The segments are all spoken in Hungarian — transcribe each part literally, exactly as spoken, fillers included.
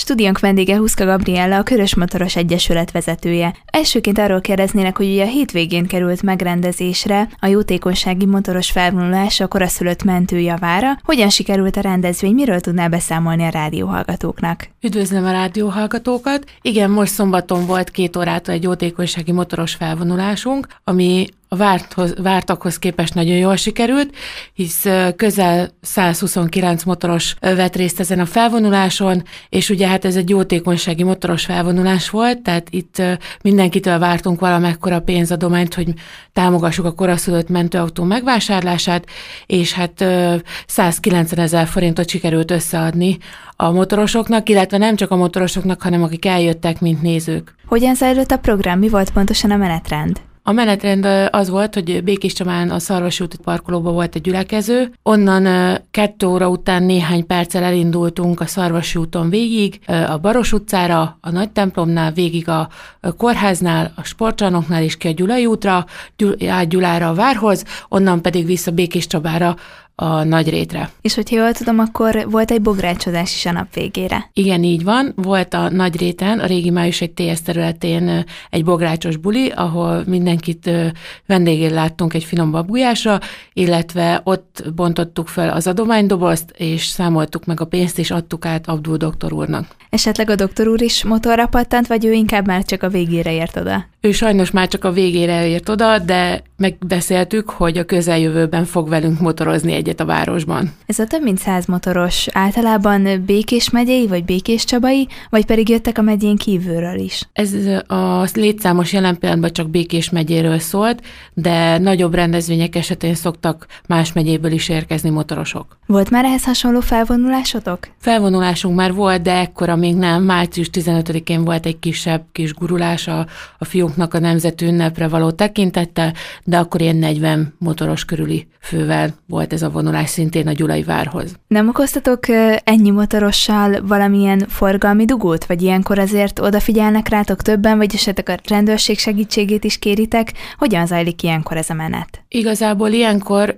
Stúdiónk vendége Huszka Gabriella, a Körös Motoros Egyesület vezetője. Elsőként arról kérdeznének, hogy ugye a hétvégén került megrendezésre a jótékonysági motoros felvonulás a koraszülött mentő javára. Hogyan sikerült a rendezvény, miről tudnál beszámolni a rádióhallgatóknak? Üdvözlöm a rádióhallgatókat! Igen, most szombaton volt két órától egy jótékonysági motoros felvonulásunk, ami a várthoz, vártakhoz képest nagyon jól sikerült, hisz közel száz huszonkilenc motoros vett részt ezen a felvonuláson, és ugye hát ez egy jótékonysági motoros felvonulás volt, tehát itt mindenkitől vártunk valamekkora pénzadományt, hogy támogassuk a koraszülött mentőautó megvásárlását, és hát százkilencven ezer forintot sikerült összeadni a motorosoknak, illetve nem csak a motorosoknak, hanem akik eljöttek, mint nézők. Hogyan zajlott a program? Mi volt pontosan a menetrend? A menetrend az volt, hogy Békés Csabán a Szarvasi úti parkolóban volt egy gyülekező, onnan kettő óra után néhány perccel elindultunk a Szarvasi úton végig, a Baros utcára, a Nagy templomnál, végig a kórháznál, a sportcsarnoknál és ki a Gyulai útra, át Gyulára a várhoz, onnan pedig vissza Békés Csabára a Nagyrétre. És hogyha jól tudom, akkor volt egy bográcsozás is a nap végére. Igen, így van. Volt a Nagyréten, a régi Május egy té es területén egy bográcsos buli, ahol mindenkit vendégül láttunk egy finom babgulyásra, illetve ott bontottuk fel az adománydobozt, és számoltuk meg a pénzt, és adtuk át Abdul doktor úrnak. Esetleg a doktor úr is motorra pattant, vagy ő inkább már csak a végére ért oda? Ő sajnos már csak a végére ért oda, de megbeszéltük, hogy a közeljövőben fog velünk motorozni egyet a városban. Ez a több mint száz motoros általában Békés megyei, vagy Békés Csabai, vagy pedig jöttek a megyén kívülről is? Ez a létszámos jelen pillanatban csak Békés megyéről szólt, de nagyobb rendezvények esetén szoktak más megyéből is érkezni motorosok. Volt már ehhez hasonló felvonulásotok? Felvonulásunk már volt, de ekkora még nem. március tizenötödikén volt egy kisebb kis gurulás a, a fiúknak a nemzeti ünnepre való tekintettel, de akkor ilyen negyven motoros körüli fővel volt ez a vonulás szintén a Gyulai várhoz. Nem okoztatok ennyi motorossal valamilyen forgalmi dugót, vagy ilyenkor azért odafigyelnek rátok többen, vagy esetleg a rendőrség segítségét is kéritek? Hogyan zajlik ilyenkor ez a menet? Igazából ilyenkor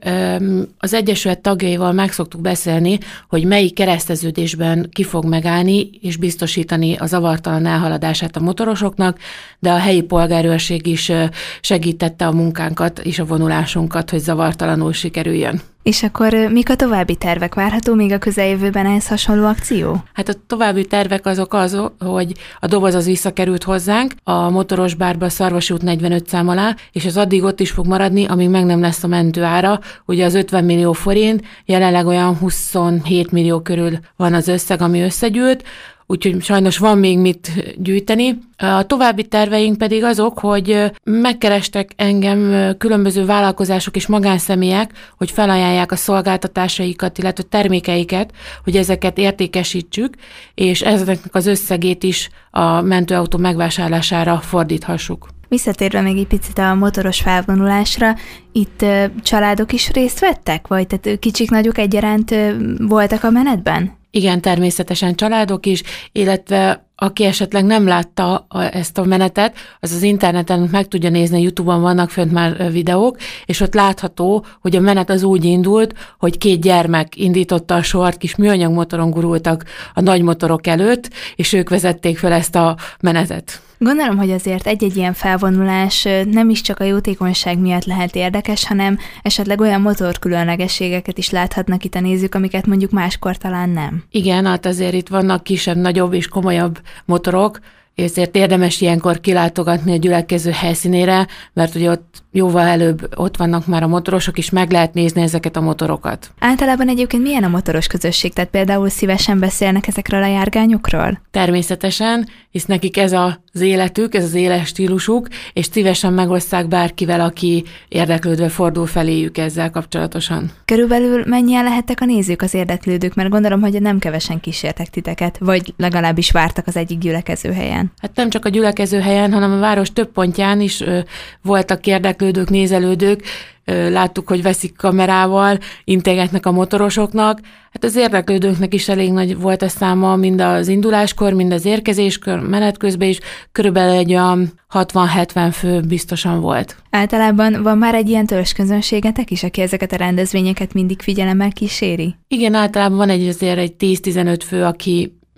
az Egyesület tagjaival meg szoktuk beszélni, hogy melyik kereszteződésben ki fog megállni, és biztosítani a zavartalan elhaladását a motorosoknak, de a helyi polgárőrség is segítette a munkánkat és a vonulásunkat, hogy zavartalanul sikerüljön. És akkor mik a további tervek? Várható még a közeljövőben ehhez hasonló akció? Hát a további tervek azok az, hogy a doboz az visszakerült hozzánk a motoros bárba, a Szarvasi út negyvenöt szám alá, és az addig ott is fog maradni, amíg meg nem lesz a mentő ára. Ugye az ötven millió forint, jelenleg olyan huszonhét millió körül van az összeg, ami összegyűlt, úgyhogy sajnos van még mit gyűjteni. A további terveink pedig azok, hogy megkerestek engem különböző vállalkozások és magánszemélyek, hogy felajánlják a szolgáltatásaikat, illetve termékeiket, hogy ezeket értékesítsük, és ezeknek az összegét is a mentőautó megvásárlására fordíthassuk. Visszatérve még egy picit a motoros felvonulásra, itt családok is részt vettek? Vagy tehát kicsik, nagyok egyaránt voltak a menetben? Igen, természetesen családok is, illetve aki esetleg nem látta a, ezt a menetet, az az interneten meg tudja nézni, a YouTube-on vannak fönt már videók, és ott látható, hogy a menet az úgy indult, hogy két gyermek indította a sort, kis műanyag motoron gurultak a nagy motorok előtt, és ők vezették fel ezt a menetet. Gondolom, hogy azért egy-egy ilyen felvonulás nem is csak a jótékonyság miatt lehet érdekes, hanem esetleg olyan motorkülönlegességeket is láthatnak itt a nézők, amiket mondjuk máskor talán nem. Igen, hát azért itt vannak kisebb, nagyobb és komolyabb motorok, ezért érdemes ilyenkor kilátogatni a gyülekező helyszínére, mert ugye ott jóval előbb ott vannak már a motorosok, és meg lehet nézni ezeket a motorokat. Általában egyébként milyen a motoros közösség? Tehát például szívesen beszélnek ezekről a járgányokról? Természetesen, hisz nekik ez az életük, ez az éles stílusuk, és szívesen megosztják bárkivel, aki érdeklődve fordul feléjük ezzel kapcsolatosan. Körülbelül mennyien lehettek a nézők, az érdeklődők, mert gondolom, hogy nem kevesen kísértek titeket, vagy legalábbis vártak az egyik gyülekező helyen. Hát nem csak a gyülekező helyen, hanem a város több pontján is ö, voltak érdeklődők, nézelődők, ö, láttuk, hogy veszik kamerával, integetnek a motorosoknak. Hát az érdeklődőknek is elég nagy volt a száma, mind az induláskor, mind az érkezéskor, menet közben is, körülbelül egy olyan hatvan-hetven fő biztosan volt. Általában van már egy ilyen törzsközönségetek is, aki ezeket a rendezvényeket mindig figyelemmel kíséri? Igen, általában van egy azért egy tíz-tizenöt fő, aki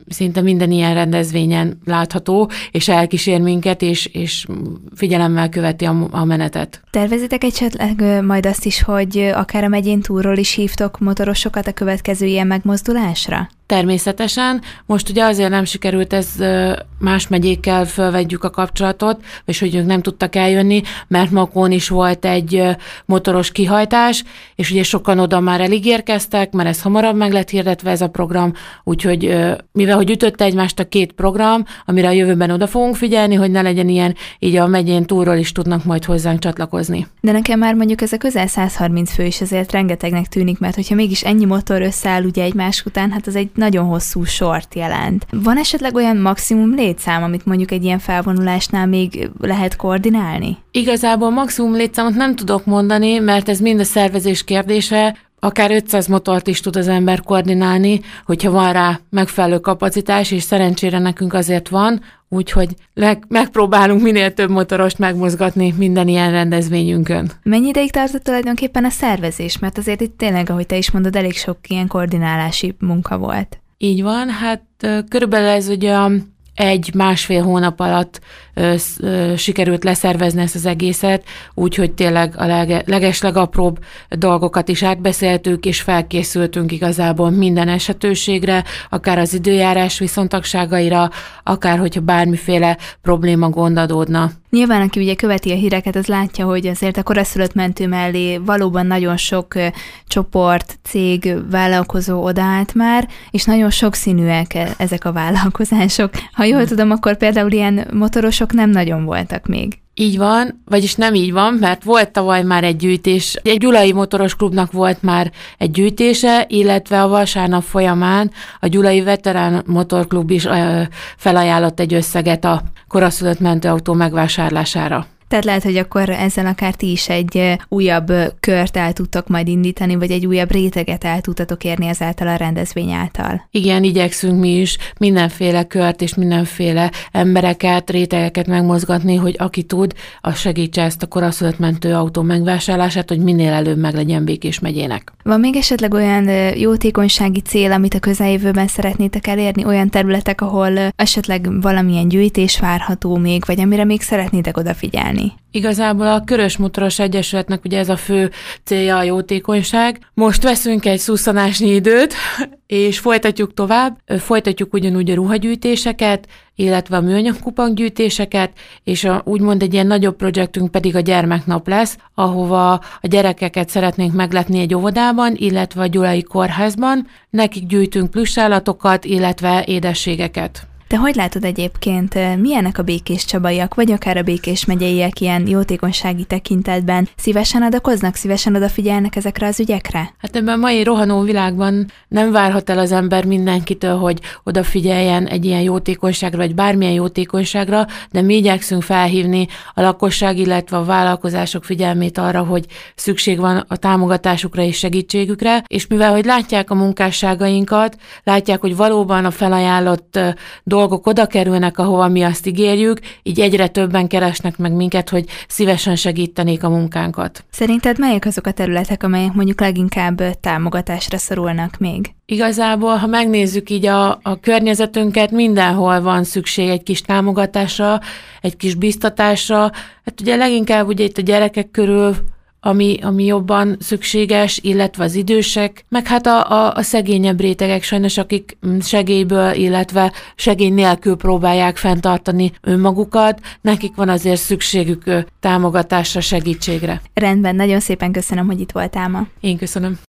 szinte minden ilyen rendezvényen látható, és elkísér minket, és, és figyelemmel követi a, a menetet. Tervezitek esetleg majd azt is, hogy akár a megyén túlról is hívtok motorosokat a következő ilyen megmozdulásra? Természetesen. Most ugye azért nem sikerült ez más megyékkel fölvegyük a kapcsolatot, és hogy ők nem tudtak eljönni, mert Makón is volt egy motoros kihajtás, és ugye sokan oda már eligérkeztek, mert ez hamarabb meg lett hirdetve ez a program, úgyhogy mivel hogy ütötte egymást a két program, amire a jövőben oda fogunk figyelni, hogy ne legyen ilyen, így a megyén túlról is tudnak majd hozzánk csatlakozni. De nekem már mondjuk ez a közel száz harminc fő is azért rengetegnek tűnik, mert hogyha mégis ennyi motor összeáll ugye egymás után, hát az egy nagyon hosszú sort jelent. Van esetleg olyan maximum létszám, amit mondjuk egy ilyen felvonulásnál még lehet koordinálni? Igazából maximum létszámot nem tudok mondani, mert ez mind a szervezés kérdése. Akár ötszáz motort is tud az ember koordinálni, hogyha van rá megfelelő kapacitás, és szerencsére nekünk azért van, úgyhogy leg- megpróbálunk minél több motorost megmozgatni minden ilyen rendezvényünkön. Mennyi ideig tartott tulajdonképpen a szervezés? Mert azért itt tényleg, ahogy te is mondod, elég sok ilyen koordinálási munka volt. Így van, hát körülbelül ez ugye egy másfél hónap alatt ö, ö, sikerült leszervezni ezt az egészet, úgyhogy tényleg a lege, legeslegapróbb dolgokat is átbeszéltük, és felkészültünk igazából minden esetőségre, akár az időjárás viszontagságaira, akár hogyha bármiféle probléma, gond adódna. Nyilván, aki ugye követi a híreket, az látja, hogy azért a koraszülött mentő mellé valóban nagyon sok ö, csoport, cég, vállalkozó odaállt már, és nagyon sokszínűek ezek a vállalkozások. Ha jól tudom, akkor például ilyen motorosok nem nagyon voltak még. Így van, vagyis nem így van, mert volt tavaly már egy gyűjtés. Egy Gyulai Motoros Klubnak volt már egy gyűjtése, illetve a vasárnap folyamán a Gyulai Veterán Motorklub is felajánlott egy összeget a koraszülött mentőautó megvásárlására. Tehát lehet, hogy akkor ezzel akár ti is egy újabb kört el tudtok majd indítani, vagy egy újabb réteget el tudtatok érni ezáltal a rendezvény által. Igen, igyekszünk mi is mindenféle kört és mindenféle embereket, rétegeket megmozgatni, hogy aki tud, az segítse ezt a koraszülött mentőautó megvásárlását, hogy minél előbb meg legyen Békés megyének. Van még esetleg olyan jótékonysági cél, amit a közeljövőben szeretnétek elérni, olyan területek, ahol esetleg valamilyen gyűjtés várható még, vagy amire még szeretnétek odafigyelni? Igazából a Körös Motoros Egyesületnek ugye ez a fő célja a jótékonyság. Most veszünk egy szusszanásnyi időt, és folytatjuk tovább. Folytatjuk ugyanúgy a ruhagyűjtéseket, illetve a műanyag kupakgyűjtéseket, és a, úgymond egy ilyen nagyobb projektünk pedig a gyermeknap lesz, ahova a gyerekeket szeretnénk megletni egy óvodában, illetve a Gyulai Kórházban. Nekik gyűjtünk plüssállatokat, illetve édességeket. Te hogy látod egyébként, milyenek a Békés Csabaiak, vagy akár a Békés megyeiek ilyen jótékonysági tekintetben? Szívesen adakoznak, szívesen odafigyelnek ezekre az ügyekre? Hát ebben a mai rohanó világban nem várhat el az ember mindenkitől, hogy odafigyeljen egy ilyen jótékonyságra, vagy bármilyen jótékonyságra, de mi igyekszünk felhívni a lakosság, illetve a vállalkozások figyelmét arra, hogy szükség van a támogatásukra és segítségükre, és mivel hogy látják a munkásságainkat, látják, hogy valóban a felajánlott dolgok dolgok oda kerülnek, ahova mi azt ígérjük, így egyre többen keresnek meg minket, hogy szívesen segítenék a munkánkat. Szerinted melyek azok a területek, amelyek mondjuk leginkább támogatásra szorulnak még? Igazából, ha megnézzük így a, a környezetünket, mindenhol van szükség egy kis támogatásra, egy kis biztatásra. Hát ugye leginkább ugye itt a gyerekek körül, Ami, ami jobban szükséges, illetve az idősek, meg hát a, a, a szegényebb rétegek sajnos, akik segélyből, illetve segély nélkül próbálják fenntartani önmagukat, nekik van azért szükségük támogatásra, segítségre. Rendben, nagyon szépen köszönöm, hogy itt voltál ma. Én köszönöm.